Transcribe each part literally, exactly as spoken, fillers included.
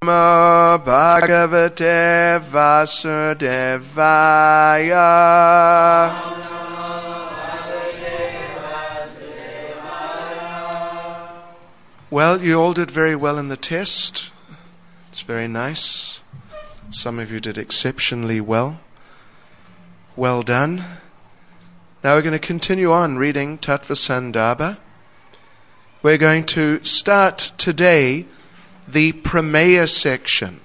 Namo Bhagavate Vasudevaya. Well, you all did very well in the test. It's very nice. Some of you did exceptionally well. Well done. Now we're going to continue on reading Tattva Sandarbha. We're going to start today the Prameya section.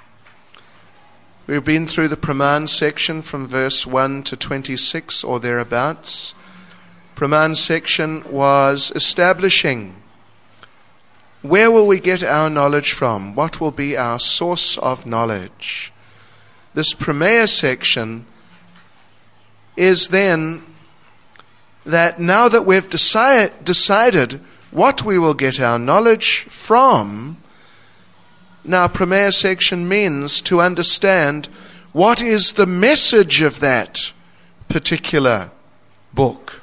We've been through the Praman section from verse one to twenty-six or thereabouts. Praman section was establishing where will we get our knowledge from? What will be our source of knowledge? This Prameya section is then that now that we've decide, decided what we will get our knowledge from, now Prameya section means to understand what is the message of that particular book.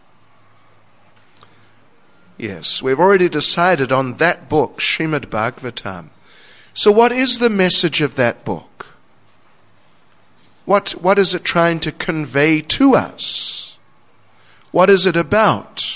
Yes, we've already decided on that book, Srimad Bhagavatam. So what is the message of that book? What, what is it trying to convey to us? What is it about?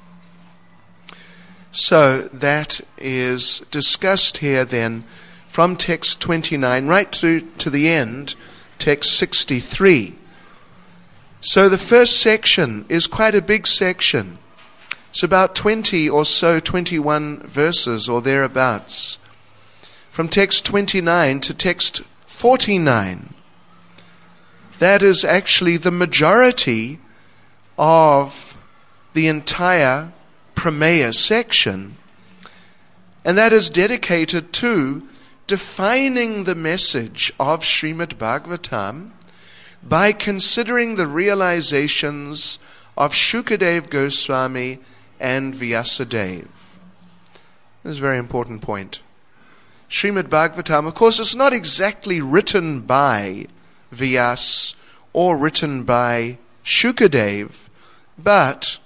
So that is discussed here then from text twenty-nine right through to the end, text sixty-three. So the first section is quite a big section. It's about twenty or so, twenty-one verses or thereabouts. From text twenty-nine to text forty-nine. That is actually the majority of the entire Prameya section. And that is dedicated to defining the message of Srimad Bhagavatam by considering the realizations of Shukadev Goswami and Vyasadeva. This is a very important point. Srimad Bhagavatam, of course, is not exactly written by Vyas or written by Shukadev, but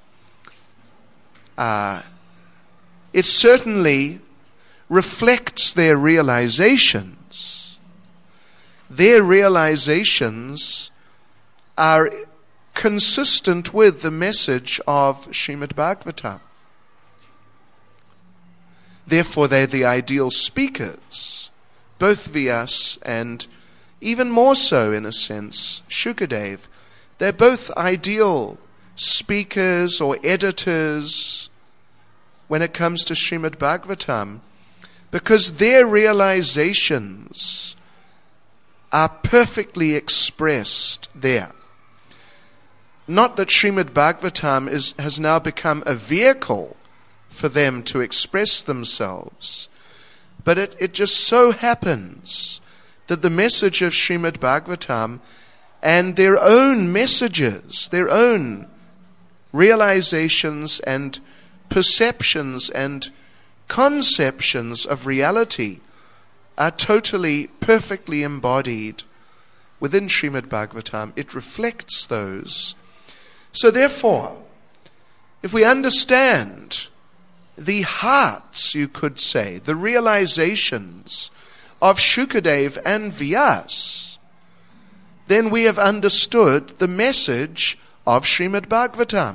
uh, it certainly reflects their realizations. Their realizations are consistent with the message of Srimad Bhagavatam. Therefore, they're the ideal speakers, both Vyas and even more so, in a sense, Shukadev. They're both ideal speakers or editors when it comes to Srimad Bhagavatam, because their realizations are perfectly expressed there. Not that Srimad Bhagavatam is, has now become a vehicle for them to express themselves, but it, it just so happens that the message of Srimad Bhagavatam and their own messages, their own realizations and perceptions and conceptions of reality are totally, perfectly embodied within Srimad Bhagavatam. It reflects those. So therefore, if we understand the hearts, you could say, the realizations of Shukadev and Vyas, then we have understood the message of Srimad Bhagavatam.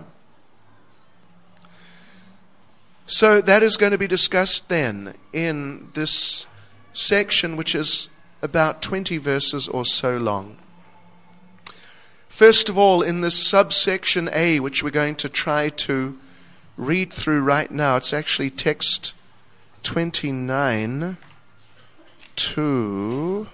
So that is going to be discussed then in this section, which is about twenty verses or so long. First of all, in this subsection A, which we're going to try to read through right now, it's actually text twenty-nine to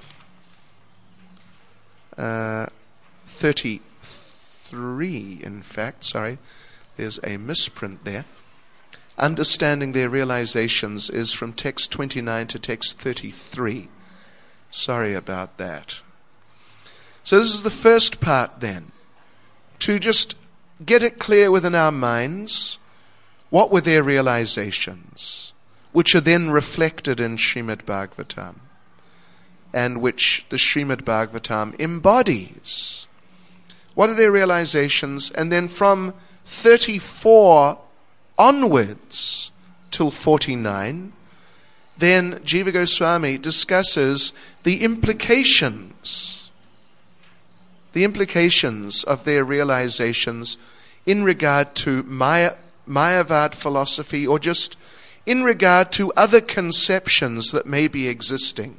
uh, thirty-three, in fact, sorry, there's a misprint there. Understanding their realizations is from text twenty-nine to text thirty-three. Sorry about that. So this is the first part then, to just get it clear within our minds, what were their realizations, which are then reflected in Srimad Bhagavatam, and which the Srimad Bhagavatam embodies. What are their realizations? And then from thirty-four onwards till forty-nine, then Jiva Goswami discusses the implications, the implications of their realizations in regard to Maya, Mayavad philosophy, or just in regard to other conceptions that may be existing.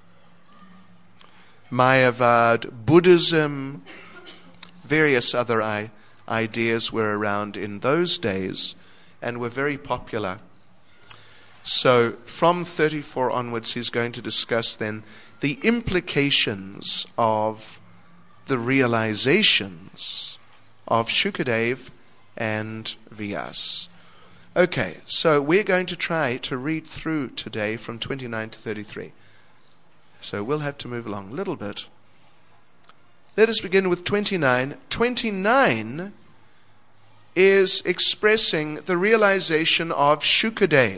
Mayavad, Buddhism, various other I- ideas were around in those days and were very popular. So from thirty-four onwards, he's going to discuss then the implications of the realizations of Shukadev and Vyas. Okay, so we're going to try to read through today from twenty-nine to thirty-three. So we'll have to move along a little bit. Let us begin with twenty-nine. twenty-nine is expressing the realization of Shukadev.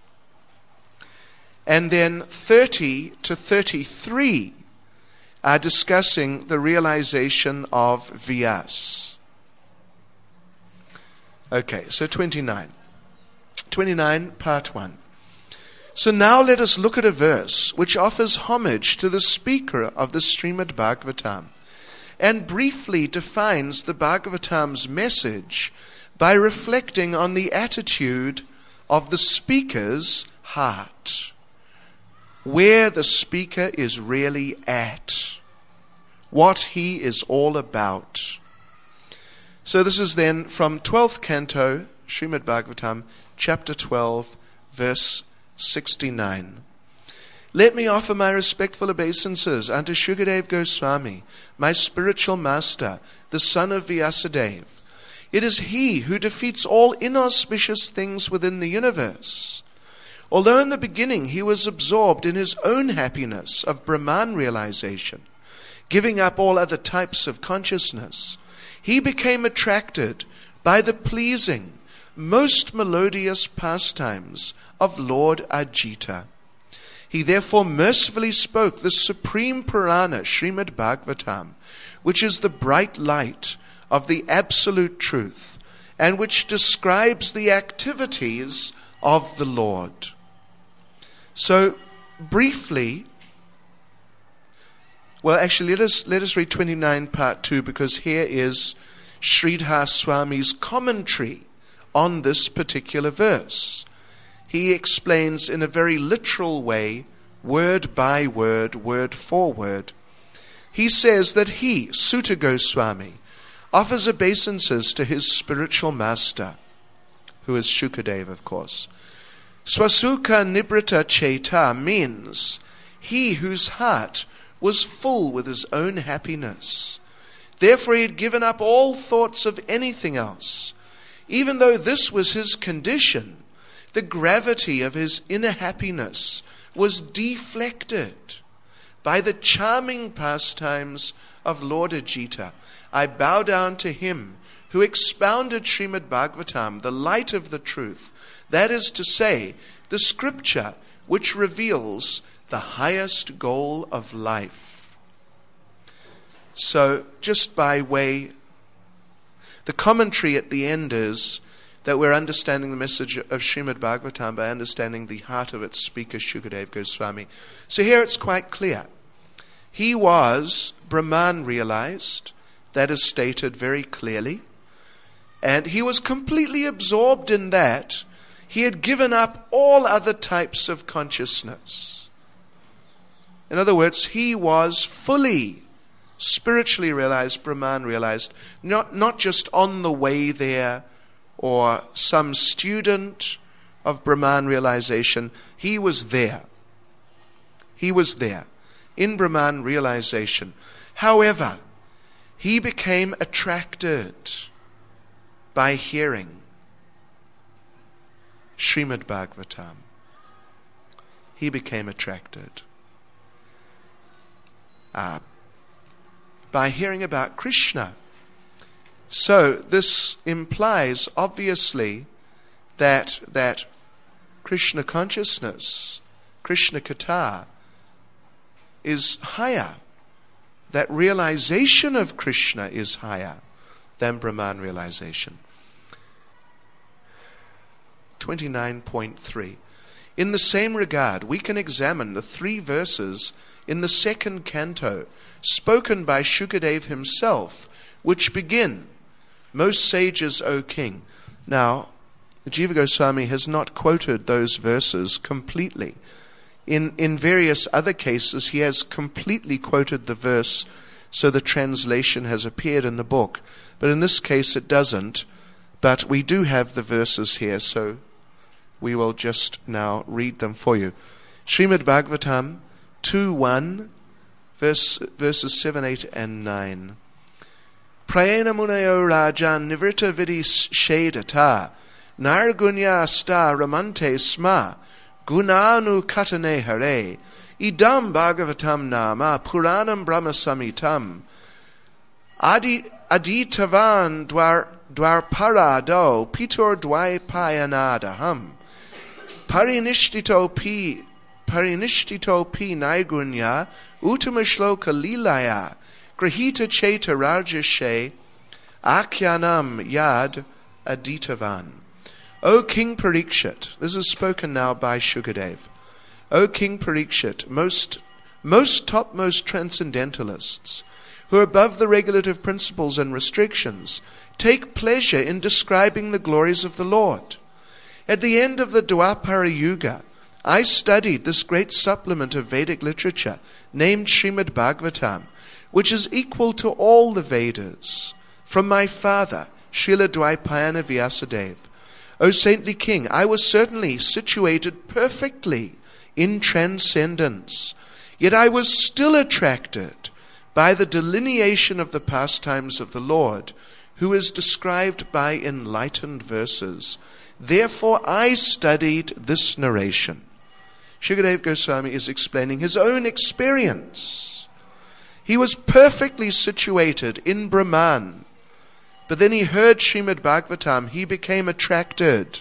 And then thirty to thirty-three are discussing the realization of Vyas. Okay, so twenty-nine. twenty-nine, part one. So now let us look at a verse which offers homage to the speaker of the Srimad Bhagavatam and briefly defines the Bhagavatam's message by reflecting on the attitude of the speaker's heart, where the speaker is really at, what he is all about. So this is then from twelfth canto, Srimad Bhagavatam, chapter twelve, verse sixty-nine. Let me offer my respectful obeisances unto Shukadev Goswami, my spiritual master, the son of Vyasadeva. It is he who defeats all inauspicious things within the universe. Although in the beginning he was absorbed in his own happiness of Brahman realization, giving up all other types of consciousness, he became attracted by the pleasing, most melodious pastimes of Lord Ajita. He therefore mercifully spoke the supreme Purana, Srimad Bhagavatam, which is the bright light of the absolute truth, and which describes the activities of the Lord. So, briefly, well, actually, let us let us read twenty-nine, part two, because here is Sridhar Swami's commentary on this particular verse. He explains in a very literal way, word by word, word for word. He says that he, Suta Goswami, offers obeisances to his spiritual master, who is Shukadev, of course. Swasuka Nibrita Cheta means he whose heart was full with his own happiness. Therefore he had given up all thoughts of anything else. Even though this was his condition, the gravity of his inner happiness was deflected by the charming pastimes of Lord Ajita. I bow down to him who expounded Srimad Bhagavatam, the light of the truth, that is to say, the scripture which reveals the highest goal of life. So, just by way, the commentary at the end is that we're understanding the message of Srimad Bhagavatam by understanding the heart of its speaker, Shukadev Goswami. So here it's quite clear. He was Brahman realized, that is stated very clearly, and he was completely absorbed in that. He had given up all other types of consciousness. In other words, he was fully spiritually realized, Brahman realized, not, not just on the way there or some student of Brahman realization. He was there. He was there in Brahman realization. However, he became attracted by hearing Srimad Bhagavatam. He became attracted uh, by hearing about Krishna. So this implies, obviously, that that Krishna consciousness, Krishna Katha, is higher. That realization of Krishna is higher than Brahman realization. twenty-nine point three. In the same regard, we can examine the three verses in the second canto, spoken by Shukadev himself, which begin, "Most sages, O king." Now, Jiva Goswami has not quoted those verses completely. In, in various other cases, he has completely quoted the verse, so the translation has appeared in the book. But in this case, it doesn't. But we do have the verses here, so we will just now read them for you. Srimad Bhagavatam two one, verse, verses seven, eight, and nine. Prayena munayo rajan nivrita vidis shedata nargunya sta ramante sma gunanu katane hare idam bhagavatam nama puranam brahma samitam adi aditavan dwar dwarparado pitur dvaipayanadaham parinishthito pi parinishthito pi naigunya utamashloka lilaya grahita cheta rajashe akyanam yad aditavan. O King Parikshit, this is spoken now by Shukadev. O King Parikshit, most, most topmost transcendentalists, who are above the regulative principles and restrictions, take pleasure in describing the glories of the Lord. At the end of the Dwapara Yuga, I studied this great supplement of Vedic literature named Srimad Bhagavatam, which is equal to all the Vedas, from my father, Srila Dvaipayana Vyasadeva. O saintly king, I was certainly situated perfectly in transcendence, yet I was still attracted by the delineation of the pastimes of the Lord, who is described by enlightened verses. Therefore I studied this narration. Shukadev Goswami is explaining his own experience. He was perfectly situated in Brahman, but then he heard Srimad Bhagavatam, he became attracted,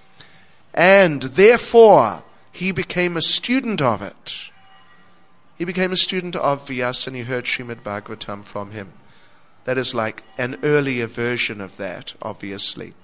and therefore he became a student of it. He became a student of Vyasa and he heard Srimad Bhagavatam from him. That is like an earlier version of that, obviously.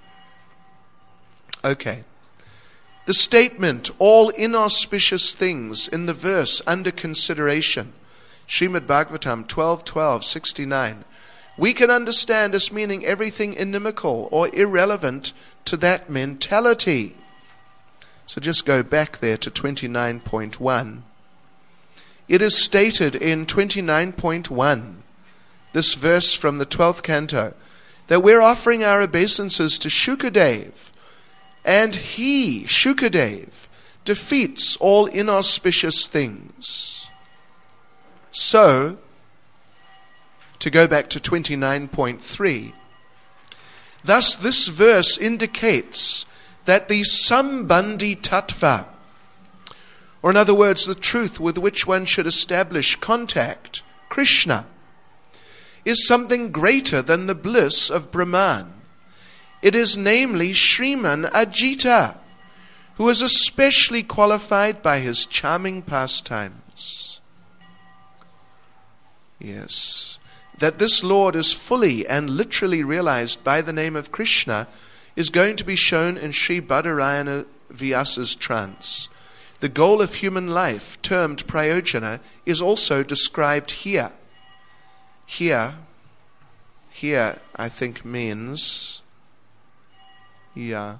Okay. The statement, all inauspicious things, in the verse under consideration, Srimad Bhagavatam twelve twelve sixty-nine, we can understand as meaning everything inimical or irrelevant to that mentality. So just go back there to twenty-nine point one. It is stated in twenty-nine point one, this verse from the twelfth canto, that we're offering our obeisances to Shukadev, and he, Shukadev, defeats all inauspicious things. So, to go back to twenty-nine point three, thus this verse indicates that the Sambandhi Tattva, or in other words, the truth with which one should establish contact, Krishna, is something greater than the bliss of Brahman. It is namely Shriman Ajita, who is especially qualified by his charming pastimes. Yes. That this Lord is fully and literally realized by the name of Krishna is going to be shown in Sri Badarayana Vyasa's trance. The goal of human life, termed prayojana, is also described here. Here, here I think means, yeah,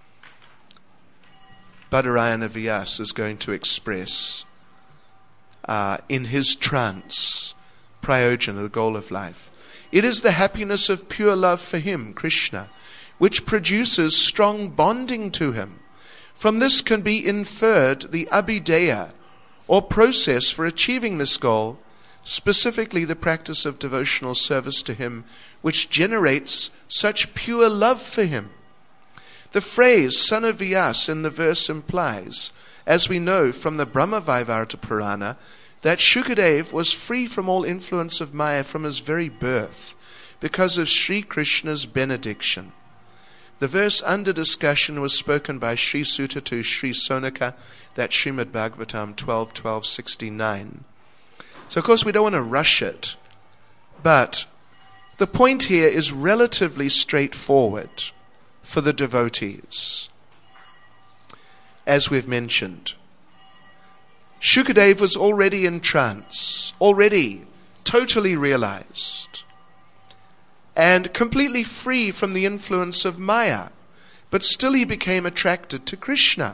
Badarayana Vyasa is going to express uh, in his trance, prayojana, the goal of life. It is the happiness of pure love for him, Krishna, which produces strong bonding to him. From this can be inferred the abhideya, or process for achieving this goal, specifically the practice of devotional service to him, which generates such pure love for him. The phrase son of Vyas in the verse implies, as we know from the Brahma Vaivarta Purana, that Shukadev was free from all influence of Maya from his very birth, because of Sri Krishna's benediction. The verse under discussion was spoken by Sri Sutta to Sri Sonaka, that Srimad Bhagavatam twelve twelve sixty-nine. So of course we don't want to rush it, but the point here is relatively straightforward for the devotees. as we've mentioned. Shukadev was already in trance, already totally realized, and completely free from the influence of Maya, but still he became attracted to Krishna.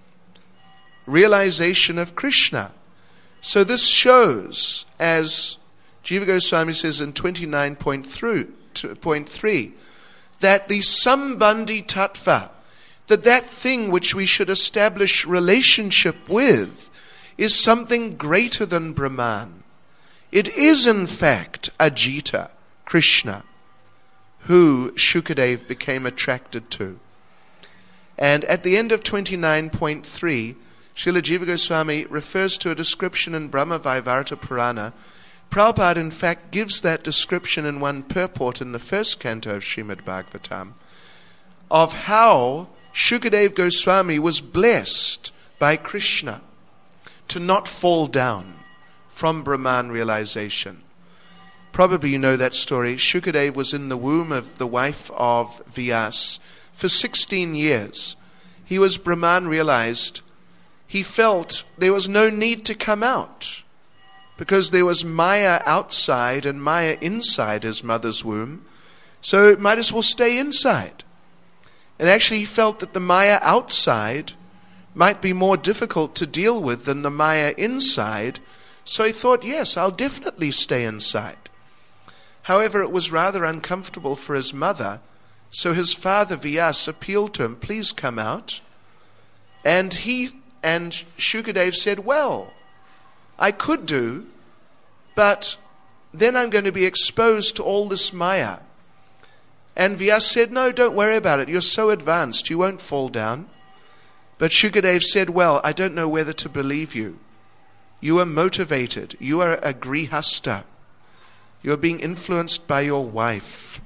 Realization of Krishna. So this shows, as Jiva Goswami says in twenty-nine point three, that the Sambandhi Tattva, that that thing which we should establish relationship with, is something greater than Brahman. It is in fact Ajita, Krishna, who Shukadev became attracted to. And at the end of twenty-nine point three, Srila Jiva Goswami refers to a description in Brahma Vaivarta Purana. Prabhupada, in fact, gives that description in one purport in the first canto of Srimad Bhagavatam, of how Shukadev Goswami was blessed by Krishna to not fall down from Brahman realization. Probably you know that story. Shukadev was in the womb of the wife of Vyas for sixteen years. He was Brahman realized. He felt there was no need to come out because there was Maya outside and Maya inside his mother's womb. So it might as well stay inside. And actually he felt that the Maya outside might be more difficult to deal with than the Maya inside. So he thought, yes, I'll definitely stay inside. However, it was rather uncomfortable for his mother. So his father Vyas appealed to him, please come out. And he and Shukadev said, well, I could do, but then I'm going to be exposed to all this Maya. And Vyas said, no, don't worry about it. You're so advanced, you won't fall down. But Shukadev said, well, I don't know whether to believe you. You are motivated. You are a grihasta. You are being influenced by your wife.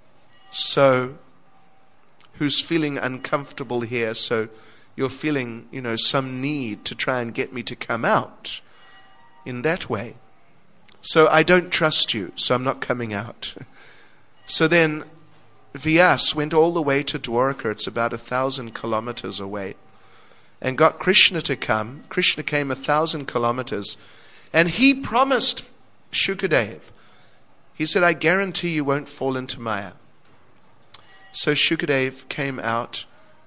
So, who's feeling uncomfortable here, so you're feeling, you know, some need to try and get me to come out in that way. So I don't trust you, so I'm not coming out. So then Vyas went all the way to Dwarka, it's about a thousand kilometers away, and got Krishna to come. Krishna came a thousand kilometers, and he promised Shukadev, he said, I guarantee you won't fall into Maya. So Shukadev came out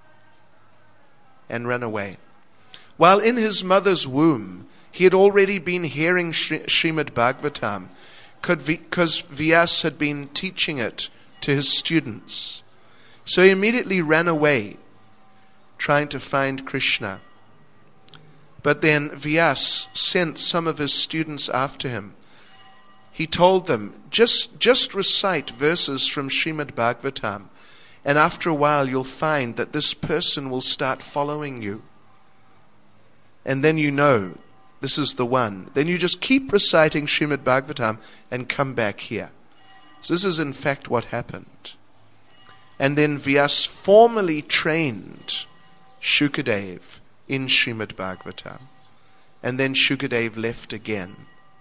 and ran away. While in his mother's womb, he had already been hearing Srimad Bhagavatam, because Vyas had been teaching it to his students. So he immediately ran away, trying to find Krishna. But then Vyas sent some of his students after him. He told them, just, just recite verses from Srimad Bhagavatam, and after a while you'll find that this person will start following you. And then you know, this is the one. Then you just keep reciting Srimad Bhagavatam and come back here. So this is in fact what happened. And then Vyas formally trained Shukadev in Srimad Bhagavatam. And then Shukadev left again.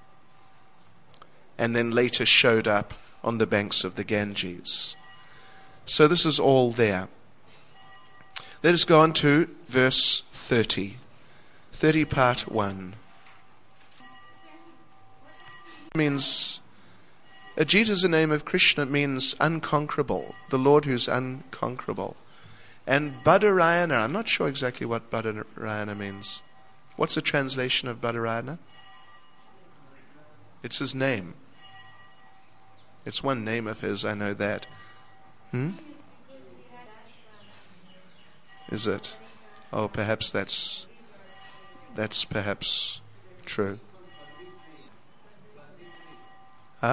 And then later showed up on the banks of the Ganges. So this is all there. Let us go on to verse thirty. thirty part one. It means, Ajita is the name of Krishna, means unconquerable, the Lord who's unconquerable. And Badarayana, I'm not sure exactly what Badarayana means. What's the translation of Badarayana? It's his name. It's one name of his, I know that. Hmm? Is it? Oh, perhaps that's that's perhaps true. Huh?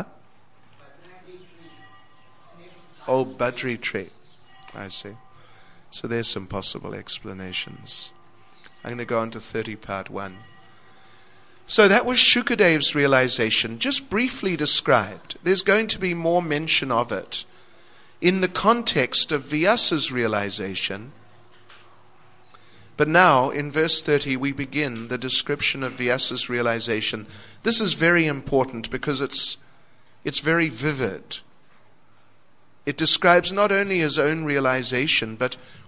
Oh, Badri tree. I see. So there's some possible explanations. I'm going to go on to thirty part one. So that was Shukadev's realization, just briefly described. There's going to be more mention of it in the context of Vyasa's realization. But now, in verse thirty, we begin the description of Vyasa's realization. This is very important because it's it's very vivid. It describes not only his own realization, but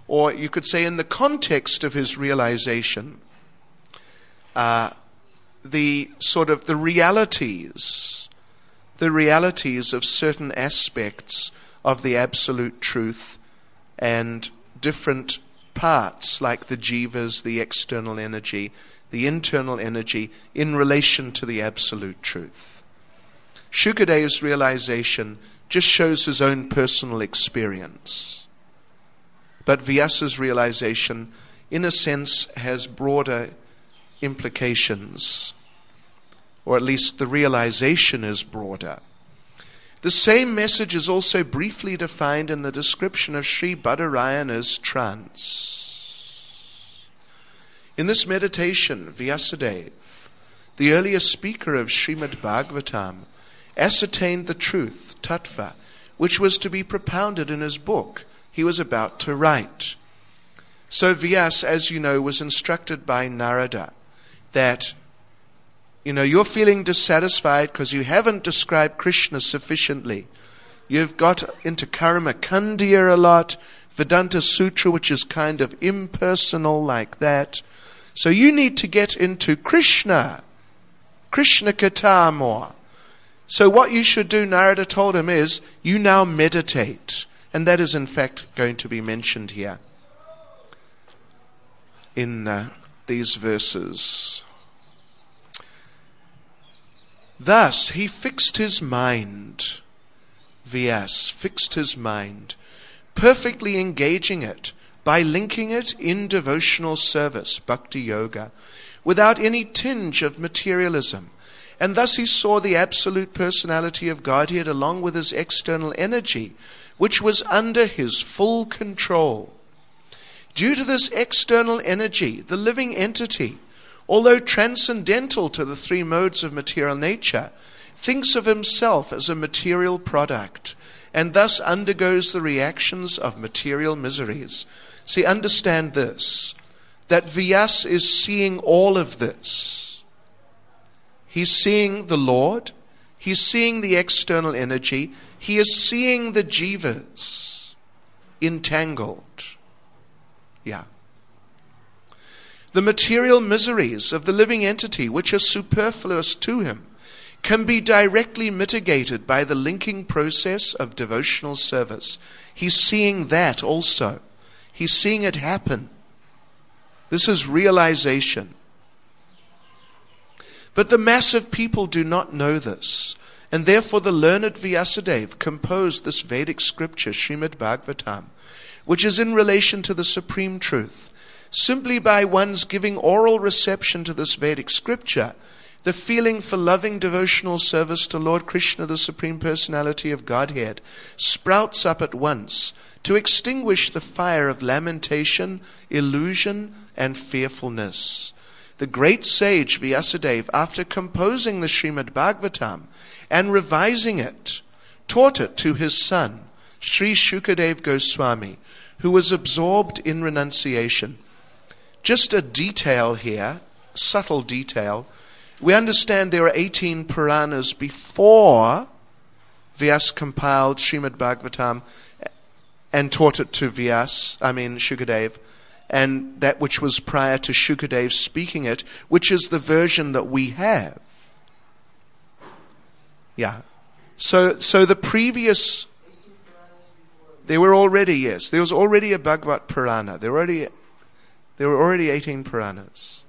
or you could say in the context of his realization, uh, the sort of the realities, the realities of certain aspects of the absolute truth and different parts like the jivas, the external energy, the internal energy in relation to the absolute truth. Shukadev's realization just shows his own personal experience. But Vyasa's realization, in a sense, has broader implications, or at least the realization is broader. The same message is also briefly defined in the description of Sri Badarayana's trance. In this meditation, Vyasadeva, the earlier speaker of Srimad Bhagavatam, ascertained the truth, tattva, which was to be propounded in his book he was about to write. So Vyasa, as you know, was instructed by Narada that, you know, you're feeling dissatisfied because you haven't described Krishna sufficiently. You've got into Karma Kandya a lot, Vedanta Sutra, which is kind of impersonal like that. So you need to get into Krishna, Krishna Katha more. So what you should do, Narada told him, is you now meditate. And that is in fact going to be mentioned here in uh, these verses. Thus he fixed his mind, Vyasa fixed his mind, perfectly engaging it by linking it in devotional service, bhakti yoga, without any tinge of materialism. And thus he saw the absolute personality of Godhead along with his external energy, which was under his full control. Due to this external energy, the living entity, although transcendental to the three modes of material nature, thinks of himself as a material product, and thus undergoes the reactions of material miseries. See, understand this, that Vyasa is seeing all of this. He's seeing the Lord, he's seeing the external energy, he is seeing the jivas entangled. Yeah. The material miseries of the living entity, which are superfluous to him, can be directly mitigated by the linking process of devotional service. He's seeing that also. He's seeing it happen. This is realization. But the mass of people do not know this, and therefore the learned Vyasadeva composed this Vedic scripture, Srimad Bhagavatam, which is in relation to the supreme truth. Simply by one's giving oral reception to this Vedic scripture, the feeling for loving devotional service to Lord Krishna, the Supreme Personality of Godhead, sprouts up at once to extinguish the fire of lamentation, illusion, and fearfulness. The great sage Vyasadeva, after composing the Srimad Bhagavatam and revising it, taught it to his son, Sri Shukadeva Goswami, who was absorbed in renunciation. Just a detail here, subtle detail. We understand there are eighteen Puranas before Vyasa compiled Srimad Bhagavatam and taught it to Vyasa, I mean Shukadeva, and that which was prior to Shukadeva speaking it, which is the version that we have. Yeah. So so the previous, there were already, yes, there was already a Bhagavat Purana. There were already, there were already eighteen Puranas.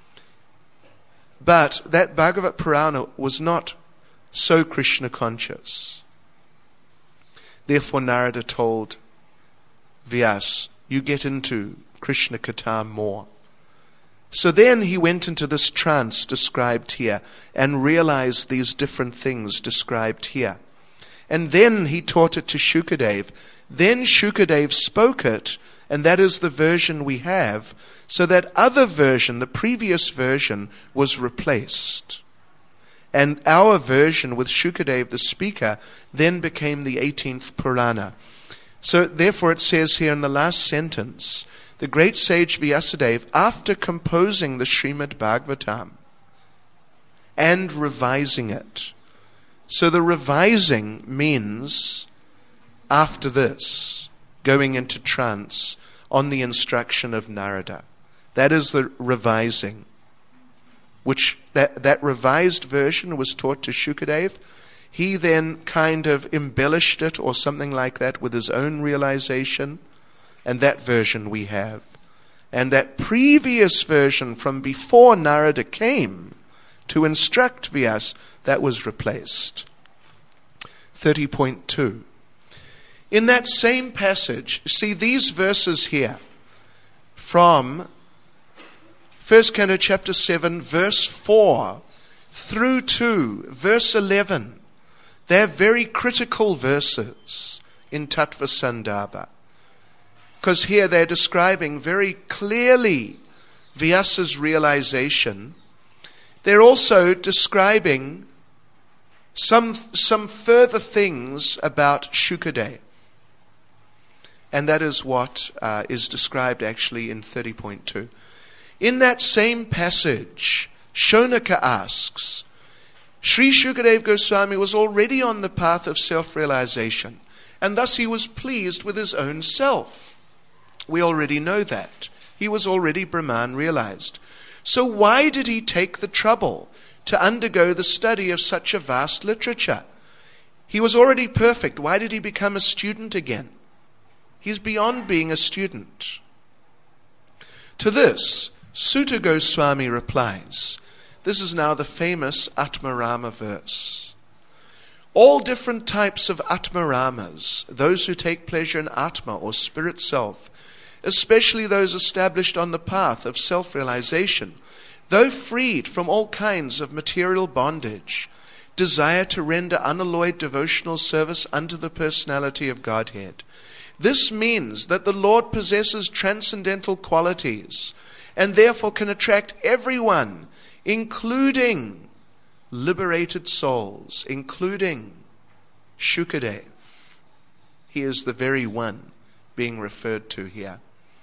But that Bhagavat Purana was not so Krishna conscious. Therefore Narada told Vyasa, you get into Krishna Katha more. So then he went into this trance described here and realized these different things described here. And then he taught it to Shukadeva. Then Shukadeva spoke it, and that is the version we have. So that other version, the previous version, was replaced. And our version with Shukadeva the speaker then became the eighteenth Purana. So therefore it says here in the last sentence, the great sage Vyasadeva, after composing the Srimad Bhagavatam and revising it. So the revising means, after this, going into trance, on the instruction of Narada. That is the revising, which that, that revised version was taught to Shukadev. He then kind of embellished it or something like that with his own realization, and that version we have. And that previous version from before Narada came to instruct Vyas, that was replaced. thirty point two. In that same passage, see these verses here from First Canto chapter seven, verse four through to verse eleven. They're very critical verses in Tattva Sandarbha. Because here they're describing very clearly Vyasa's realization. They're also describing some, some further things about Shukadev. And that is what uh, is described actually in thirty point two. In that same passage, Shonaka asks, Sri Shukadev Goswami was already on the path of self-realization, and thus he was pleased with his own self. We already know that. He was already Brahman realized. So why did he take the trouble to undergo the study of such a vast literature? He was already perfect. Why did he become a student again? He's beyond being a student. To this, Sutta Goswami replies, this is now the famous Atmarama verse. All different types of Atmaramas, those who take pleasure in Atma or spirit self, especially those established on the path of self-realization, though freed from all kinds of material bondage, desire to render unalloyed devotional service unto the personality of Godhead. This means that the Lord possesses transcendental qualities and therefore can attract everyone, including liberated souls, including Shukadev. He is the very one being referred to here.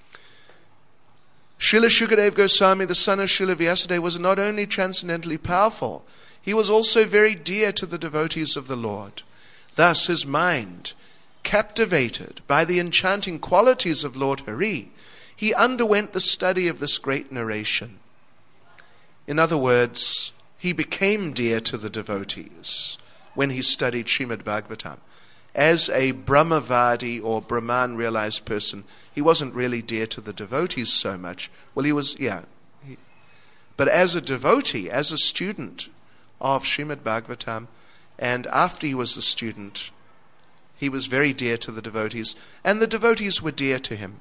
Srila Shukadev Goswami, the son of Srila Vyasadeva, was not only transcendently powerful, he was also very dear to the devotees of the Lord. Thus his mind, captivated by the enchanting qualities of Lord Hari, he underwent the study of this great narration. In other words, he became dear to the devotees when he studied Srimad Bhagavatam. As a Brahmavadi or Brahman realized person, he wasn't really dear to the devotees so much. Well, he was, yeah. He, but as a devotee, as a student of Srimad Bhagavatam, and after he was a student, he was very dear to the devotees, and the devotees were dear to him.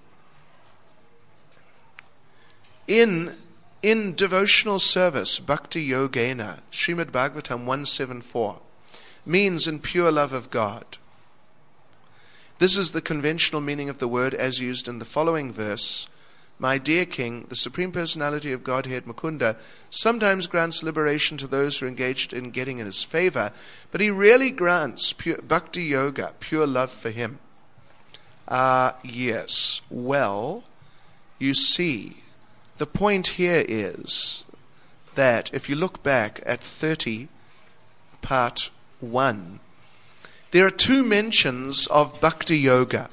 In In devotional service, Bhakti Yogena, Srimad Bhagavatam one seventy-four, means in pure love of God. This is the conventional meaning of the word as used in the following verse. My dear King, the Supreme Personality of Godhead, Mukunda, sometimes grants liberation to those who are engaged in getting in his favor, but he really grants pure Bhakti Yoga, pure love for him. Ah, uh, yes. Well, you see, the point here is that if you look back at thirty, part one, there are two mentions of Bhakti Yoga.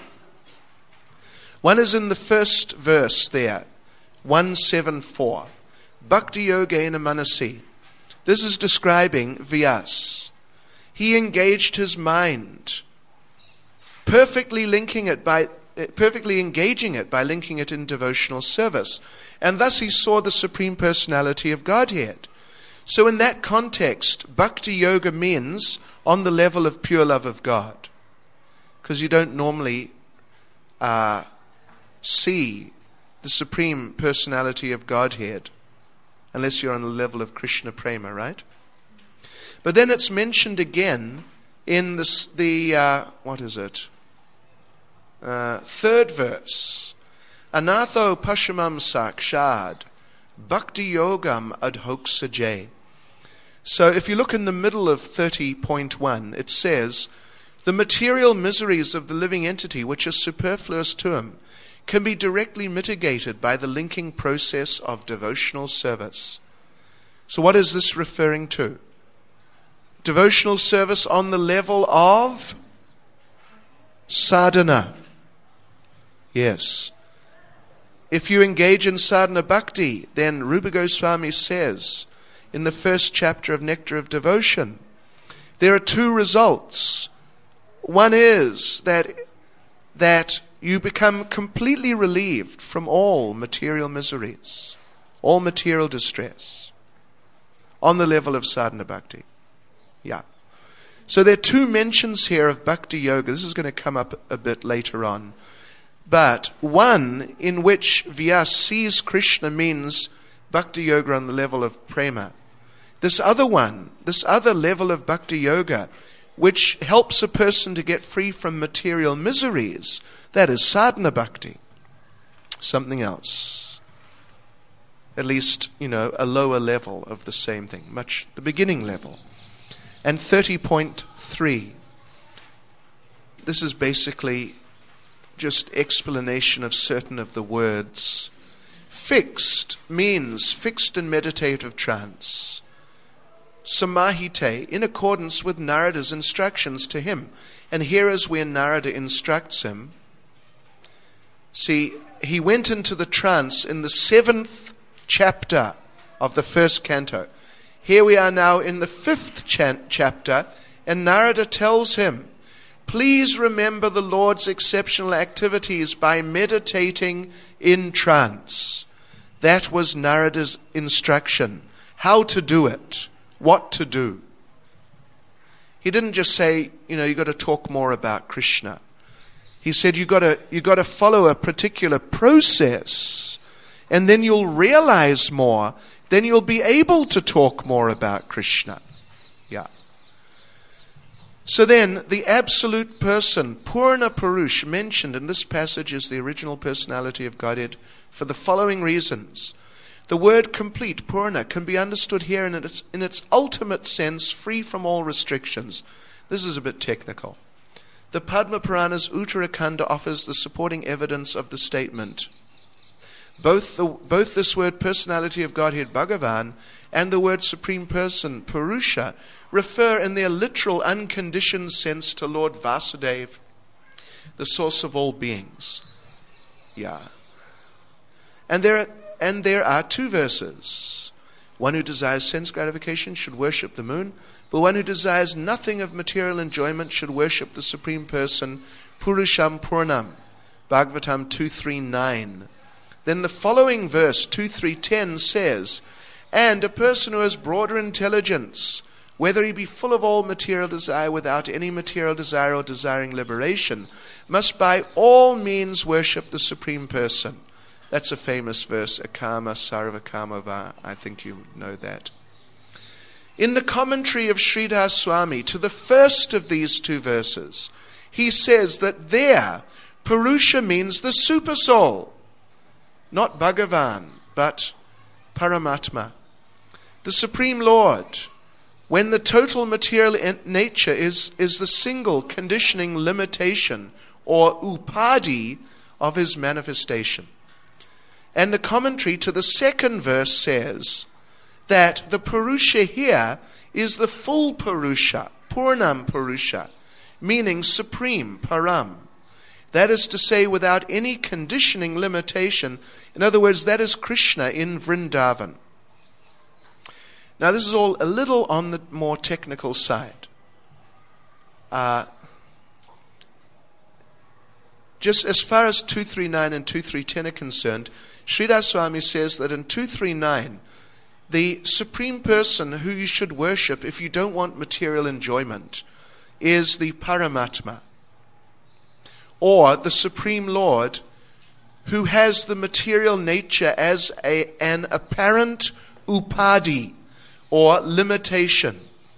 One is in the first verse there, one seventy-four. Bhakti Yogena Manasi. This is describing Vyas. He engaged his mind, perfectly linking it by perfectly engaging it by linking it in devotional service. And thus he saw the Supreme Personality of Godhead. So in that context, Bhakti Yoga means on the level of pure love of God. Because you don't normally uh, see the Supreme Personality of Godhead unless you're on the level of Krishna Prema, right? But then it's mentioned again in this, the, uh, what is it? Uh, third verse. Anatho Pashamam Sakshad Bhakti Yogam Adhoksajay. So if you look in the middle of thirty point one, it says, the material miseries of the living entity which are superfluous to him can be directly mitigated by the linking process of devotional service. So what is this referring to? Devotional service on the level of sadhana. Yes. If you engage in sadhana bhakti, then Rupa Goswami says in the first chapter of Nectar of Devotion, there are two results. One is that, that you become completely relieved from all material miseries, all material distress, on the level of sadhana bhakti. Yeah. So there are two mentions here of bhakti yoga. This is going to come up a bit later on. But one in which Vyas sees Krishna means bhakti yoga on the level of prema. This other one, this other level of bhakti yoga, which helps a person to get free from material miseries, that is sadhana bhakti. Something else. At least, you know, a lower level of the same thing, much the beginning level. And thirty point three. This is basically just explanation of certain of the words. Fixed means fixed in meditative trance. Samahite, in accordance with Narada's instructions to him. And here is where Narada instructs him. See, he went into the trance in the seventh chapter of the first canto. Here we are now in the fifth cha- chapter, and Narada tells him, please remember the Lord's exceptional activities by meditating in trance. That was Narada's instruction. How to do it. What to do. He didn't just say, you know, you've got to talk more about Krishna. He said you've got to, you've got to follow a particular process, and then you'll realize more. Then you'll be able to talk more about Krishna. Yeah. So then, the absolute person, Purna Purush, mentioned in this passage is the original personality of Godhead for the following reasons. The word complete, Purna, can be understood here in its, in its ultimate sense, free from all restrictions. This is a bit technical. The Padma Purana's Uttarakhanda offers the supporting evidence of the statement. Both, the, both this word personality of Godhead, Bhagavan, and the word supreme person, Purusha, refer in their literal unconditioned sense to Lord Vasudeva, the source of all beings. Yeah. And there are, and there are two verses. One who desires sense gratification should worship the moon, but one who desires nothing of material enjoyment should worship the supreme person, Purusham Purnam, Bhagavatam two three nine. Then the following verse, two three ten, says, and a person who has broader intelligence, whether he be full of all material desire without any material desire or desiring liberation, must by all means worship the Supreme Person. That's a famous verse, Akama Sarvakama Va. I think you know that. In the commentary of Sridhar Swami to the first of these two verses, he says that there, Purusha means the Supersoul. Not Bhagavan, but Paramatma. The Supreme Lord, when the total material nature is, is the single conditioning limitation or upadi of his manifestation. And the commentary to the second verse says that the Purusha here is the full Purusha, Purnam Purusha, meaning supreme, Param. That is to say, without any conditioning limitation. In other words, that is Krishna in Vrindavan. Now, this is all a little on the more technical side. Uh, just as far as two three nine and two three ten are concerned, Sridhar Swami says that in two three nine, the supreme person who you should worship if you don't want material enjoyment is the Paramatma, or the Supreme Lord, who has the material nature as a, an apparent upadi, or limitation.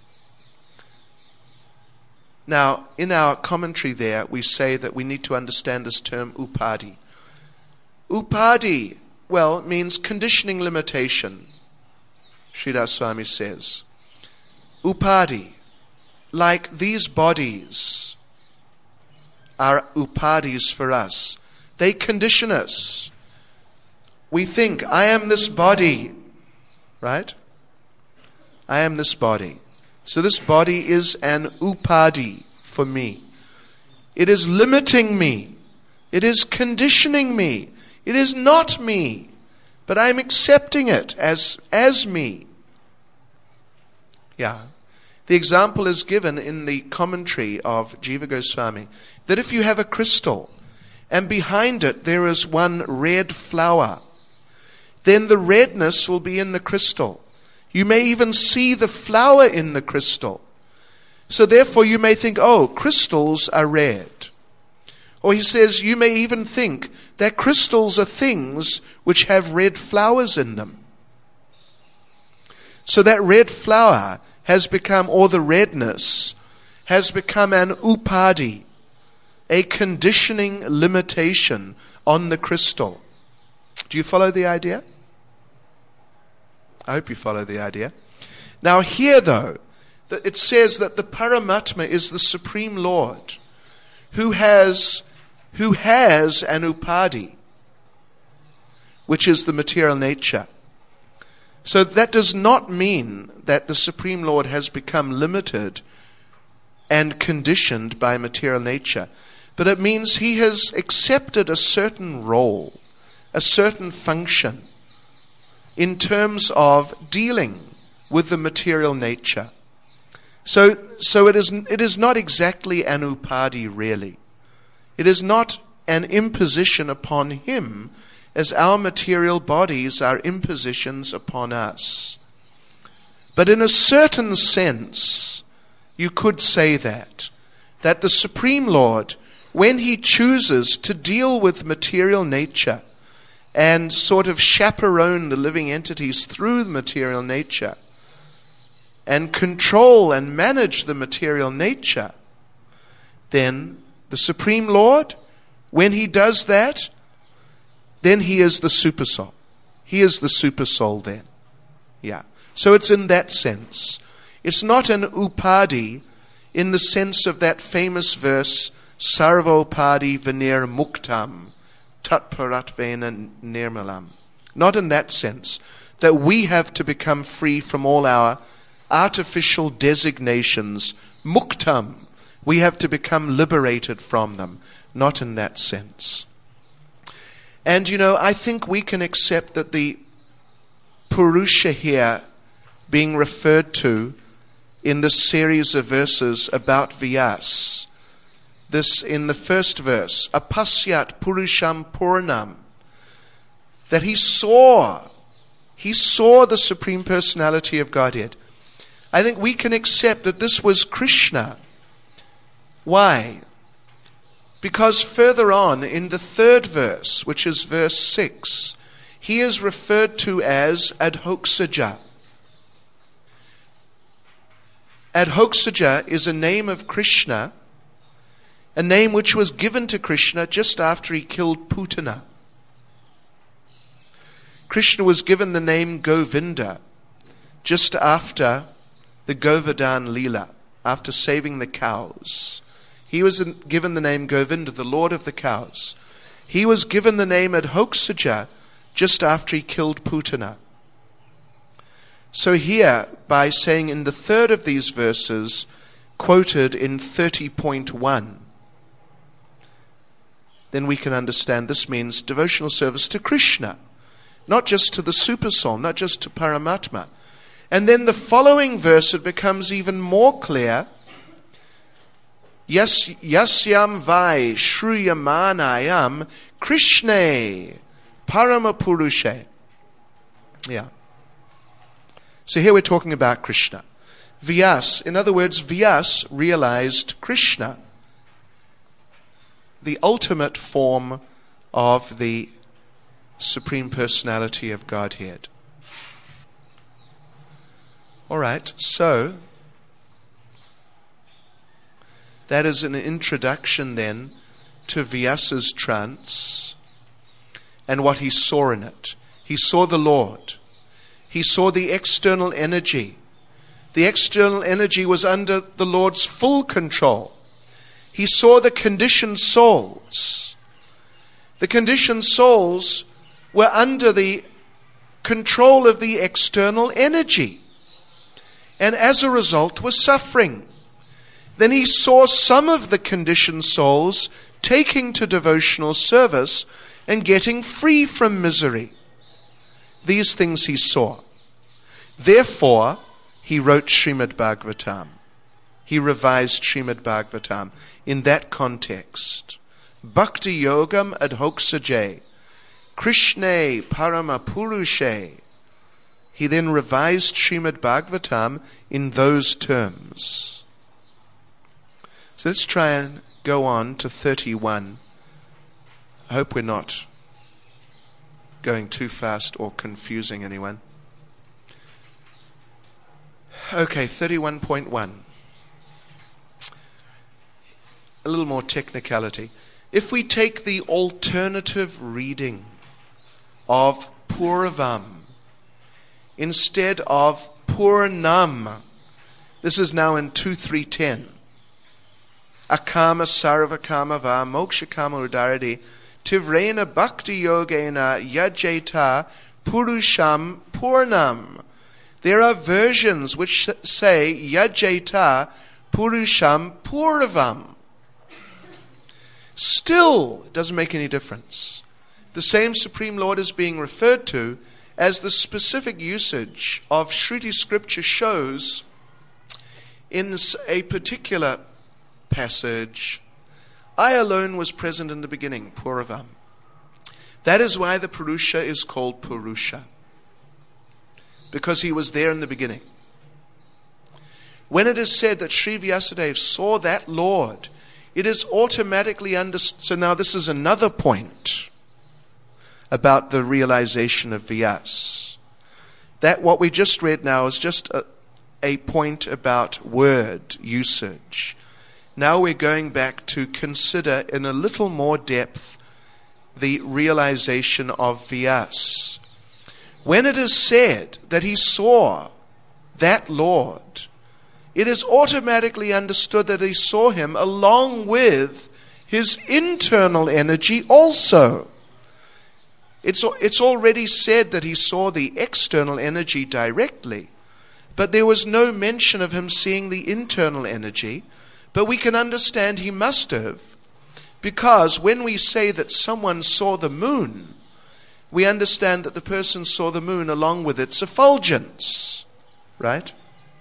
Now, in our commentary there, we say that we need to understand this term upadi. Upadi, well, it means conditioning limitation, Sridhar Swami says. Upadi, like these bodies, are upadis for us. They condition us. We think, I am this body, right? I am this body. So this body is an upadi for me. It is limiting me. It is conditioning me. It is not me, but I'm accepting it as, as me. Yeah. The example is given in the commentary of Jiva Goswami that if you have a crystal and behind it there is one red flower, then the redness will be in the crystal. You may even see the flower in the crystal. So therefore you may think, oh, crystals are red. Or he says you may even think that crystals are things which have red flowers in them. So that red flower has become, or the redness, has become an upadi, a conditioning limitation on the crystal. Do you follow the idea? I hope you follow the idea. Now here though, it says that the Paramatma is the Supreme Lord who has, who has an upadi, which is the material nature. So that does not mean that the Supreme Lord has become limited and conditioned by material nature, but it means he has accepted a certain role, a certain function in terms of dealing with the material nature. So, so it is, it is not exactly an upadi really. It is not an imposition upon him as our material bodies are impositions upon us. But in a certain sense, you could say that, that the Supreme Lord, when he chooses to deal with material nature and sort of chaperone the living entities through the material nature and control and manage the material nature, then the Supreme Lord, when he does that, then he is the super soul. He is the super soul then. Yeah. So it's in that sense. It's not an upadi in the sense of that famous verse, Sarvopadi Vinir Muktam Tatparatvena Nirmalam. Not in that sense, that we have to become free from all our artificial designations. Muktam. We have to become liberated from them. Not in that sense. And, you know, I think we can accept that the Purusha here being referred to in this series of verses about Vyas, this in the first verse, Apasyat Purusham Purnam, that he saw, he saw the Supreme Personality of Godhead. I think we can accept that this was Krishna. Why? Because further on in the third verse, which is verse six, he is referred to as Adhoksaja. Adhoksaja is a name of Krishna, a name which was given to Krishna just after he killed Putana. Krishna was given the name Govinda just after the Govardhan Leela, after saving the cows. He was given the name Govinda, the Lord of the cows. He was given the name Adhoksaja just after he killed Putana. So here, by saying in the third of these verses, quoted in thirty point one, then we can understand this means devotional service to Krishna, not just to the Super Soul, not just to Paramatma. And then the following verse, it becomes even more clear. Yas yasyam vai shruyamanayam Krishne Paramapurushe. Yeah. So here we're talking about Krishna. Vyas, in other words, Vyas realized Krishna, the ultimate form of the Supreme Personality of Godhead. All right, so that is an introduction then to Vyasa's trance and what he saw in it. He saw the Lord. He saw the external energy. The external energy was under the Lord's full control. He saw the conditioned souls. The conditioned souls were under the control of the external energy, and as a result were suffering. Then he saw some of the conditioned souls taking to devotional service and getting free from misery. These things he saw. Therefore, he wrote Srimad Bhagavatam. He revised Srimad Bhagavatam in that context. Bhakti Yogam Adhoksaje, Krishna Parama Purushe. He then revised Srimad Bhagavatam in those terms. So let's try and go on to thirty-one. I hope we're not going too fast or confusing anyone. Okay, thirty-one point one. A little more technicality. If we take the alternative reading of Puravam instead of Purnam, this is now in two three ten. Akama sarvakama va mokshakama udaradi tivrena bhakti yogena yajeta purusham purnam. There are versions which say yajeta purusham purvam. Still, it doesn't make any difference. The same Supreme Lord is being referred to as the specific usage of Shruti scripture shows in a particular passage. I alone was present in the beginning, Puravam. That is why the Purusha is called Purusha, because he was there in the beginning. When it is said that Sri Vyasadeva saw that Lord, it is automatically understood. So now this is another point about the realization of Vyas. That what we just read now is just a, a point about word usage. Now we're going back to consider in a little more depth the realization of Vyas. When it is said that he saw that Lord, it is automatically understood that he saw him along with his internal energy also. It's, it's already said that he saw the external energy directly, but there was no mention of him seeing the internal energy. But we can understand he must have, because when we say that someone saw the moon, we understand that the person saw the moon along with its effulgence. Right?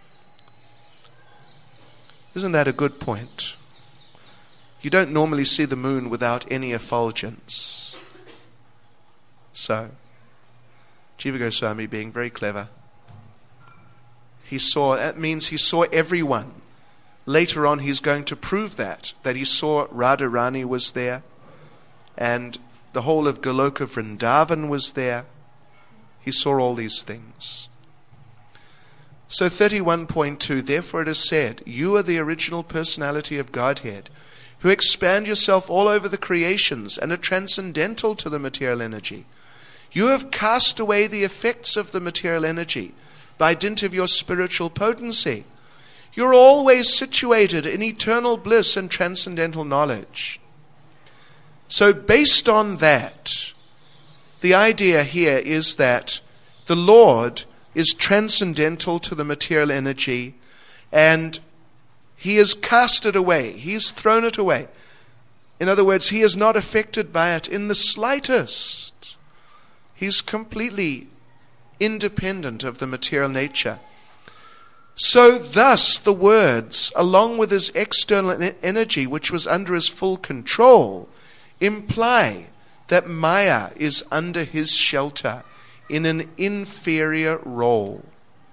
Isn't that a good point? You don't normally see the moon without any effulgence. So, Jiva Goswami being very clever. He saw, that means he saw everyone. Later on he's going to prove that, that he saw Radharani was there, and the whole of Goloka Vrindavan was there. He saw all these things. So thirty-one point two, therefore it is said, you are the original personality of Godhead, who expand yourself all over the creations and are transcendental to the material energy. You have cast away the effects of the material energy by dint of your spiritual potency. You're always situated in eternal bliss and transcendental knowledge. So based on that, the idea here is that the Lord is transcendental to the material energy, and he has cast it away. He's thrown it away. In other words, he is not affected by it in the slightest. He's completely independent of the material nature. So thus the words, along with his external energy, which was under his full control, imply that Maya is under his shelter in an inferior role.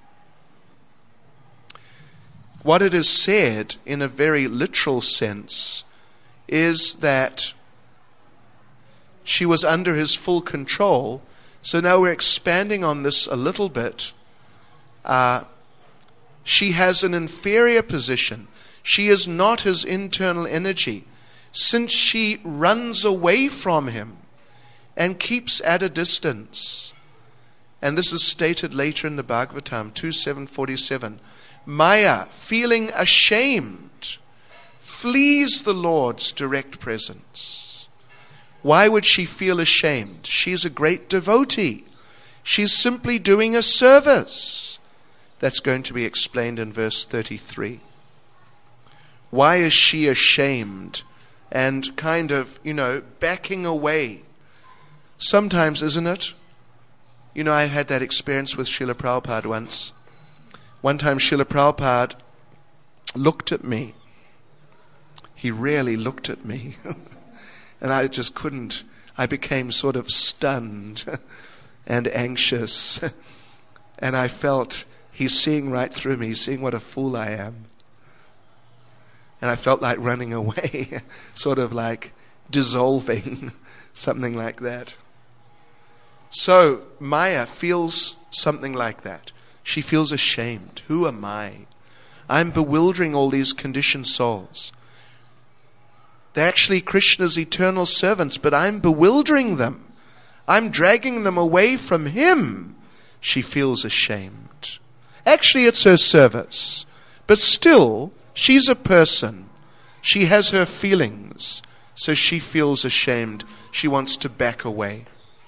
What it is said in a very literal sense is that she was under his full control. So now we're expanding on this a little bit. Uh, she has an inferior position. She is not his internal energy, since she runs away from him and keeps at a distance. And this is stated later in the Bhagavatam, two seven forty-seven. Maya, feeling ashamed, flees the Lord's direct presence. Why would she feel ashamed? She's a great devotee. She's simply doing a service. That's going to be explained in verse thirty-three. Why is she ashamed and kind of, you know, backing away? Sometimes, isn't it? You know, I had that experience with Srila Prabhupada once. One time Srila Prabhupada looked at me. He really looked at me. And I just couldn't. I became sort of stunned and anxious. And I felt he's seeing right through me, he's seeing what a fool I am. And I felt like running away, sort of like dissolving, something like that. So Maya feels something like that. She feels ashamed. Who am I? I'm bewildering all these conditioned souls. They're actually Krishna's eternal servants, but I'm bewildering them. I'm dragging them away from him. She feels ashamed. Actually, it's her service. But still, she's a person. She has her feelings. So she feels ashamed. She wants to back away.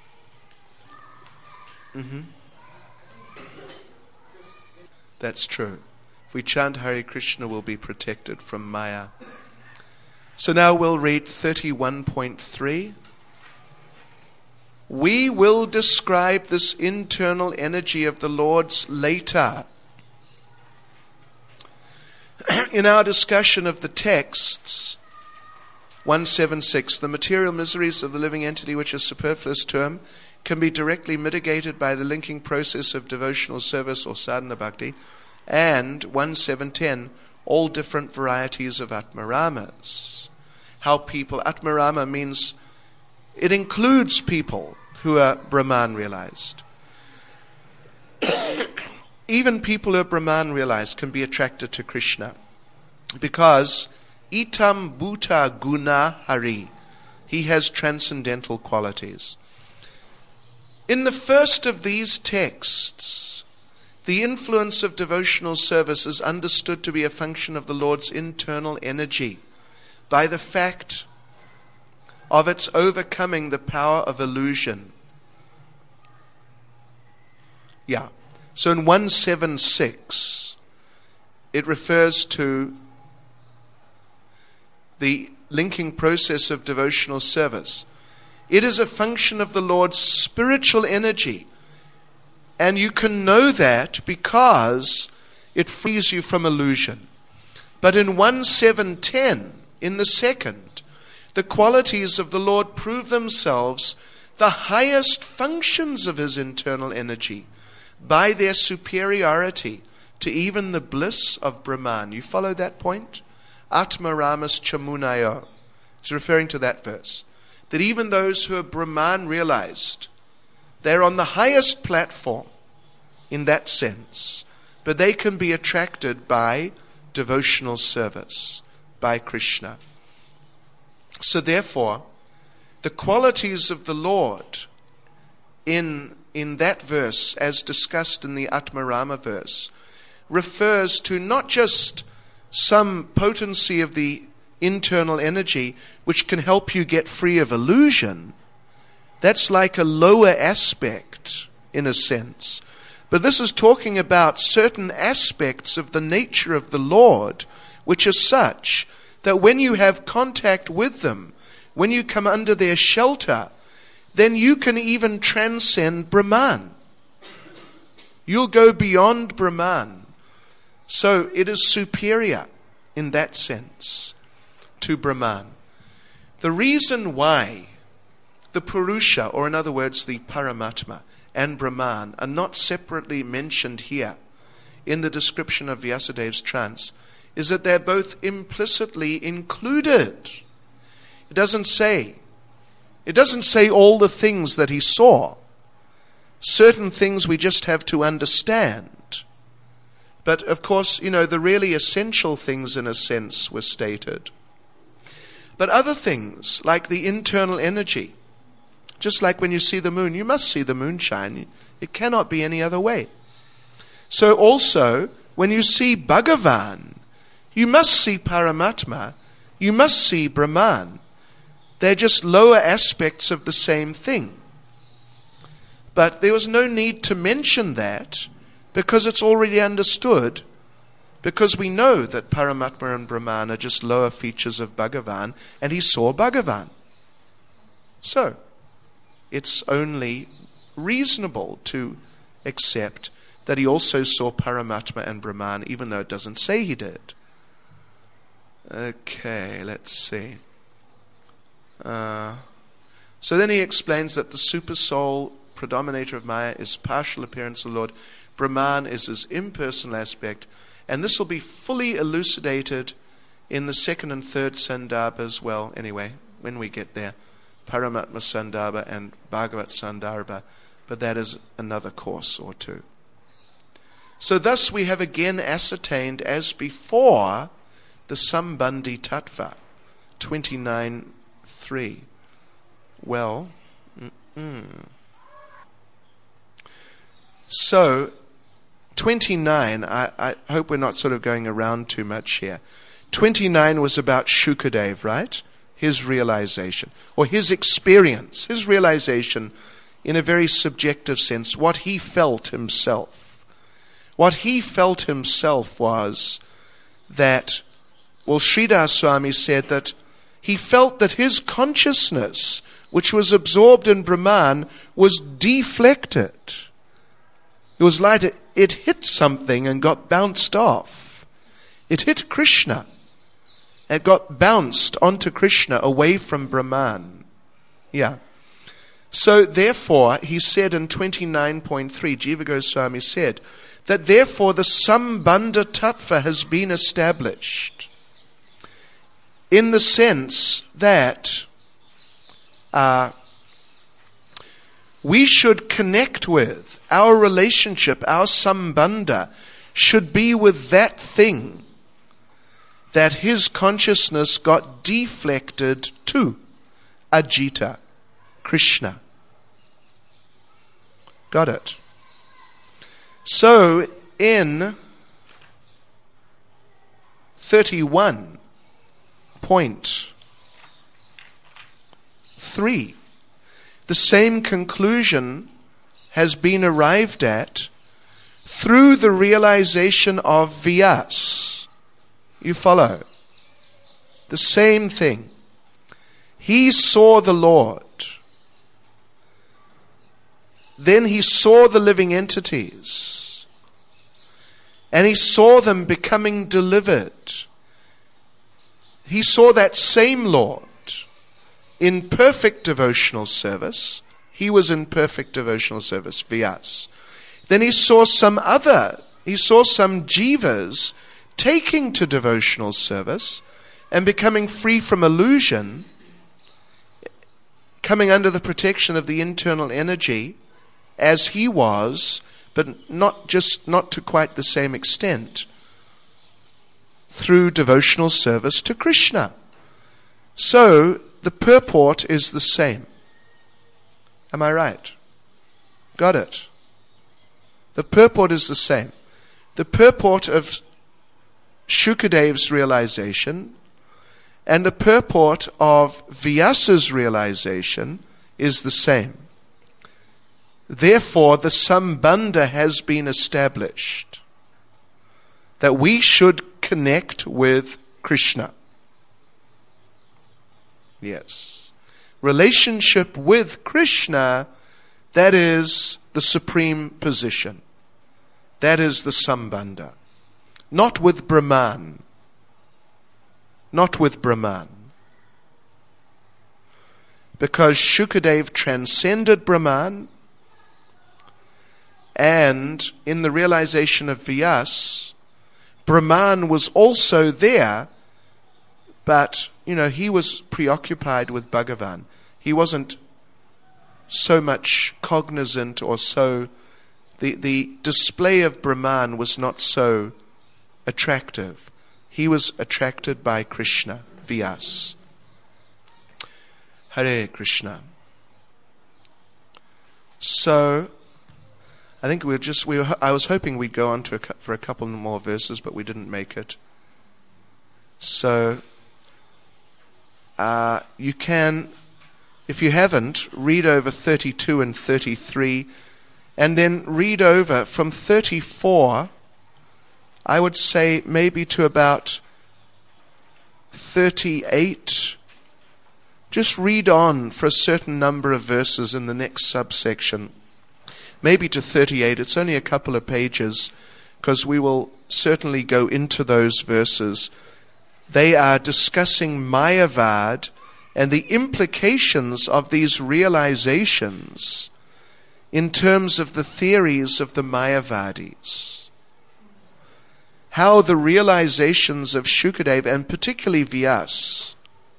Mm-hmm. That's true. If we chant Hare Krishna, we'll be protected from Maya. So now we'll read thirty-one point three. We will describe this internal energy of the Lord's later. In our discussion of the texts, one seventy-six, the material miseries of the living entity, which is superfluous to him, can be directly mitigated by the linking process of devotional service or sadhana bhakti, and one seven ten, all different varieties of Atmaramas. How people, Atmarama means, it includes people who are Brahman realized. Even people who are Brahman realized can be attracted to Krishna, because itam bhuta guna hari, he has transcendental qualities. In the first of these texts, the influence of devotional service is understood to be a function of the Lord's internal energy by the fact of its overcoming the power of illusion. Yeah. So in one seventy-six, it refers to the linking process of devotional service. It is a function of the Lord's spiritual energy. And you can know that because it frees you from illusion. But in one seven ten, in the second, the qualities of the Lord prove themselves the highest functions of his internal energy by their superiority to even the bliss of Brahman. You follow that point? Atmaramas chamunayo. He's referring to that verse. That even those who are Brahman realized, they're on the highest platform in that sense, but they can be attracted by devotional service, by Krishna. So therefore, the qualities of the Lord in, in that verse, as discussed in the Atmarama verse, refers to not just some potency of the internal energy which can help you get free of illusion. That's like a lower aspect in a sense. But this is talking about certain aspects of the nature of the Lord which are such that when you have contact with them, when you come under their shelter, then you can even transcend Brahman. You'll go beyond Brahman. So it is superior in that sense to Brahman. The reason why the Purusha, or in other words the Paramatma, and Brahman are not separately mentioned here in the description of Vyasadev's trance is that they're both implicitly included. It doesn't say, it doesn't say all the things that he saw. Certain things we just have to understand. But of course, you know, the really essential things in a sense were stated. But other things, like the internal energy, just like when you see the moon, you must see the moon shine. It cannot be any other way. So also, when you see Bhagavan, you must see Paramatma, you must see Brahman. They're just lower aspects of the same thing. But there was no need to mention that because it's already understood, because we know that Paramatma and Brahman are just lower features of Bhagavan, and he saw Bhagavan. So, it's only reasonable to accept that he also saw Paramatma and Brahman, even though it doesn't say he did. Okay, let's see. Uh, so then he explains that the supersoul, predominator of Maya, is partial appearance of the Lord. Brahman is his impersonal aspect. And this will be fully elucidated in the second and third Sandarbha as well, anyway, when we get there. Paramatma Sandarbha and Bhagavat Sandarbha. But that is another course or two. So thus we have again ascertained, as before, the Sambandhi Tattva, twenty-nine three. Well, mm-mm. So, twenty-nine, I, I hope we're not sort of going around too much here. twenty-nine was about Shukadev, right? His realization, or his experience, his realization in a very subjective sense, what he felt himself. What he felt himself was that, well, Sridhar Swami said that he felt that his consciousness, which was absorbed in Brahman, was deflected. It was like it, it hit something and got bounced off. It hit Krishna. It got bounced onto Krishna away from Brahman. Yeah. So therefore, he said in twenty-nine point three, Jiva Goswami said, that therefore the Sambandha Tattva has been established in the sense that uh, we should connect with, our relationship, our Sambandha, should be with that thing that his consciousness got deflected to, Ajita, Krishna. Got it? So, in thirty-one point three, the same conclusion has been arrived at through the realization of Vyas. You follow? The same thing. He saw the Lord. Then he saw the living entities. And he saw them becoming delivered. He saw that same Lord in perfect devotional service. He was in perfect devotional service, Vyas. Then he saw some other, he saw some jivas taking to devotional service and becoming free from illusion, coming under the protection of the internal energy, as he was, but not just not to quite the same extent, through devotional service to Krishna. So the purport is the same. Am I right? Got it? The purport is the same. The purport of Shukadev's realization and the purport of Vyasa's realization is the same. Therefore, the Sambandha has been established that we should connect with Krishna. Yes. Relationship with Krishna, that is the supreme position. That is the Sambandha. Not with Brahman. Not with Brahman. Because Shukadev transcended Brahman, and in the realization of Vyas, Brahman was also there, but, you know, he was preoccupied with Bhagavan. He wasn't so much cognizant or so, the, the display of Brahman was not so attractive. He was attracted by Krishna, Vyas. Hare Krishna. So, I think we were just, we were, I was hoping we'd go on to a, for a couple more verses, but we didn't make it. So, uh, you can, if you haven't, read over thirty-two and thirty-three, and then read over from thirty-four, I would say maybe to about thirty-eight, just read on for a certain number of verses in the next subsection, maybe to thirty-eight. It's only a couple of pages, because we will certainly go into those verses. They are discussing Mayavad and the implications of these realizations in terms of the theories of the Mayavadis. How the realizations of Shukadeva, and particularly Vyas,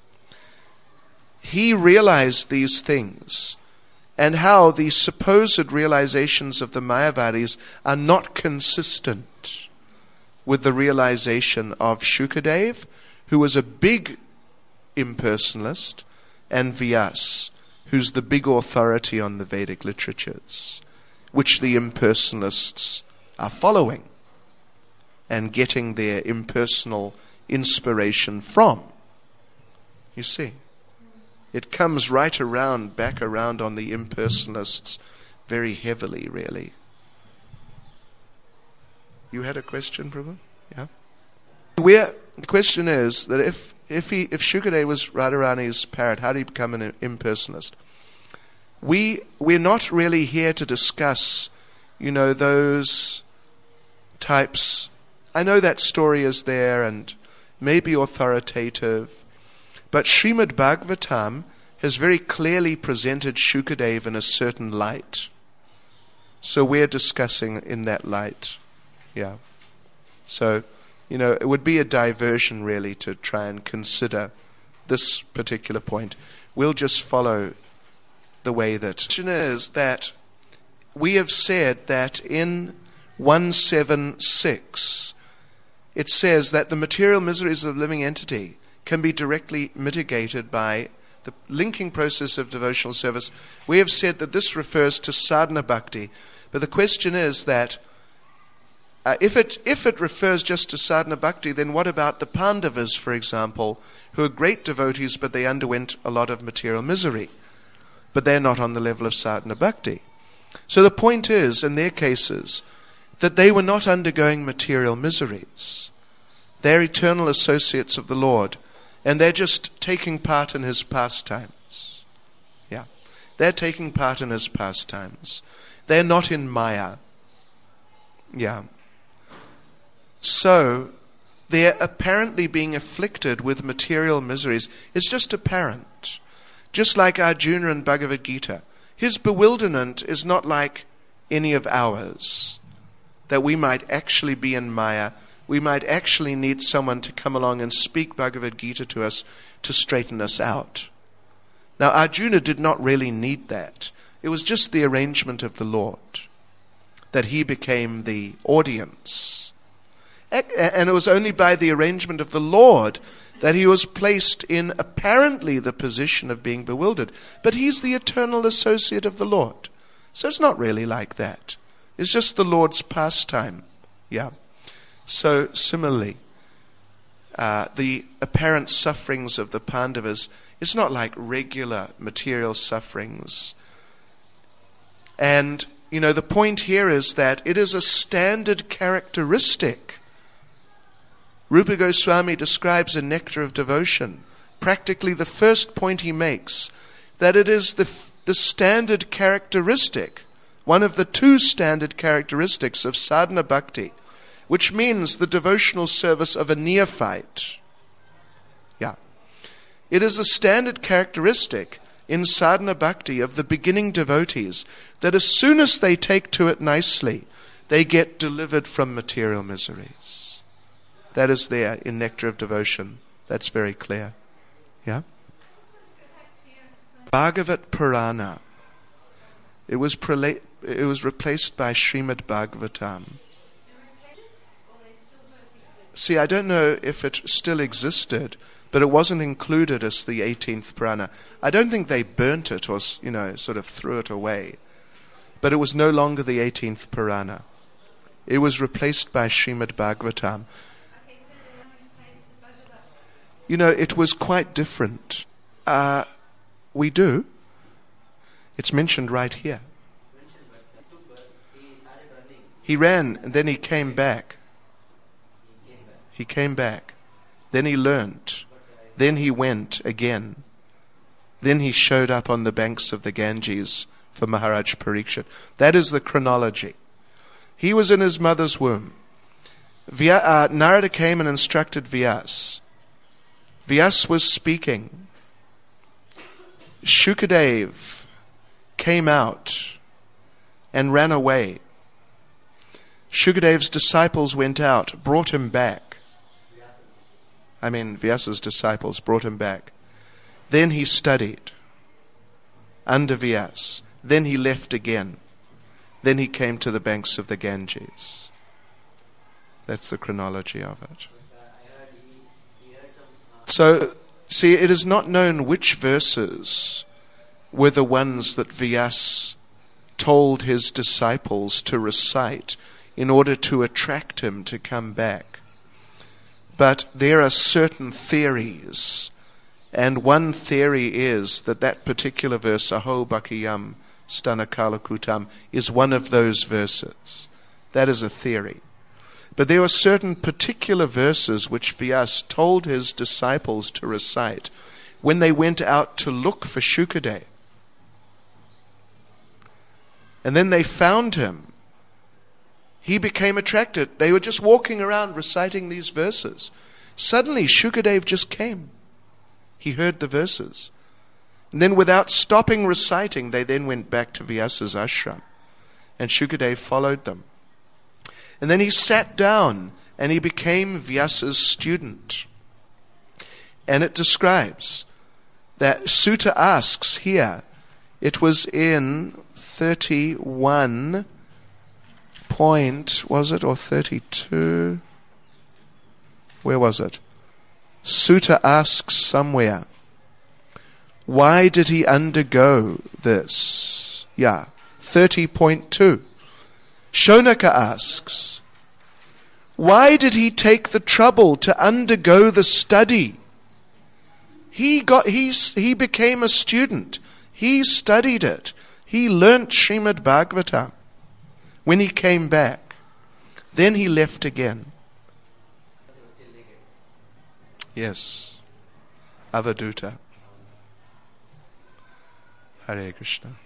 he realized these things, and how the supposed realizations of the Mayavadis are not consistent with the realization of Shukadeva, who was a big impersonalist, and Vyas, who's the big authority on the Vedic literatures, which the impersonalists are following and getting their impersonal inspiration from. You see, it comes right around, back around on the impersonalists very heavily, really. You had a question, Prabhu? Yeah? Where, the question is that if if he if Shukadeva was Radharani's parrot, how did he become an impersonalist? We we're not really here to discuss, you know, those types. I know that story is there and may be authoritative, but Srimad Bhagavatam has very clearly presented Shukadeva in a certain light. So we're discussing in that light. Yeah. So, you know, it would be a diversion really to try and consider this particular point. We'll just follow the way that... The question is that we have said that in one seventy-six it says that the material miseries of the living entity can be directly mitigated by the linking process of devotional service. We have said that this refers to sadhana bhakti, but the question is that Uh, if it if it refers just to sadhana bhakti, then what about the Pandavas, for example, who are great devotees, but they underwent a lot of material misery, but they're not on the level of sadhana bhakti? So the point is, in their cases, that they were not undergoing material miseries. They're eternal associates of the Lord, and they're just taking part in His pastimes. Yeah, they're taking part in His pastimes. They're not in Maya. Yeah. So, they're apparently being afflicted with material miseries. It's just apparent. Just like Arjuna in Bhagavad Gita. His bewilderment is not like any of ours. That we might actually be in Maya. We might actually need someone to come along and speak Bhagavad Gita to us to straighten us out. Now, Arjuna did not really need that. It was just the arrangement of the Lord. That he became the audience. And it was only by the arrangement of the Lord that he was placed in apparently the position of being bewildered. But he's the eternal associate of the Lord. So it's not really like that. It's just the Lord's pastime. Yeah. So similarly, uh, the apparent sufferings of the Pandavas, it's not like regular material sufferings. And, you know, the point here is that it is a standard characteristic. Rupa Goswami describes in Nectar of Devotion, practically the first point he makes, that it is the, the standard characteristic, one of the two standard characteristics of sadhana bhakti, which means the devotional service of a neophyte. Yeah. It is a standard characteristic in sadhana bhakti of the beginning devotees that as soon as they take to it nicely, they get delivered from material miseries. That is there in Nectar of Devotion. That's very clear. Yeah? Bhagavat Purana. It was prela- it was replaced by Srimad Bhagavatam. See, I don't know if it still existed, but it wasn't included as the eighteenth Purana. I don't think they burnt it or, you know, sort of threw it away. But it was no longer the eighteenth Purana. It was replaced by Srimad Bhagavatam. You know, it was quite different. Uh, we do. It's mentioned right here. He ran and then he came back. He came back. Then he learnt. Then he went again. Then he showed up on the banks of the Ganges for Maharaj Parikshit. That is the chronology. He was in his mother's womb. Vya, uh, Narada came and instructed Vyas. Vyas was speaking. Shukadev came out and ran away. Shukadev's disciples went out, brought him back. I mean, Vyasa's disciples brought him back. Then he studied under Vyas. Then he left again. Then he came to the banks of the Ganges. That's the chronology of it. So, see, it is not known which verses were the ones that Vyas told his disciples to recite in order to attract him to come back. But there are certain theories, and one theory is that that particular verse, Aho Bhakiyam Stanakala Kutam, is one of those verses. That is a theory. But there were certain particular verses which Vyas told his disciples to recite when they went out to look for Shukadev. And then they found him. He became attracted. They were just walking around reciting these verses. Suddenly Shukadev just came. He heard the verses. And then without stopping reciting, they then went back to Vyasa's ashram. And Shukadev followed them. And then he sat down and he became Vyasa's student. And it describes that Sutta asks here, it was in thirty-one point, was it, or thirty-two? Where was it? Sutta asks somewhere, why did he undergo this? Yeah, thirty point two. Shonaka asks, why did he take the trouble to undergo the study? He got, he, he became a student. He studied it. He learnt Srimad Bhagavatam when he came back. Then he left again. Yes. Avaduta. Hare Krishna.